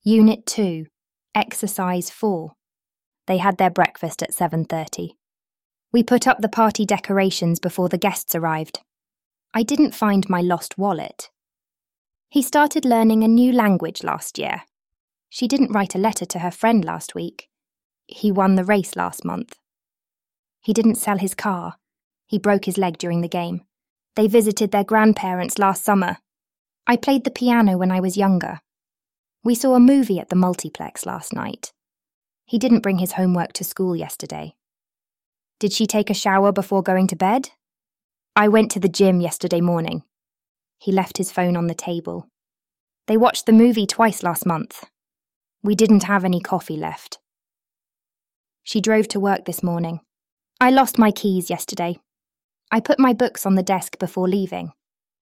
Unit 2, Exercise 4. They had their breakfast at 7:30. We put up the party decorations before the guests arrived. I didn't find my lost wallet. He started learning a new language last year. She didn't write a letter to her friend last week. He won the race last month. He didn't sell his car. He broke his leg during the game. They visited their grandparents last summer. I played the piano when I was younger. We saw a movie at the multiplex last night. He didn't bring his homework to school yesterday. Did she take a shower before going to bed? I went to the gym yesterday morning. He left his phone on the table. They watched the movie twice last month. We didn't have any coffee left. She drove to work this morning. I lost my keys yesterday. I put my books on the desk before leaving.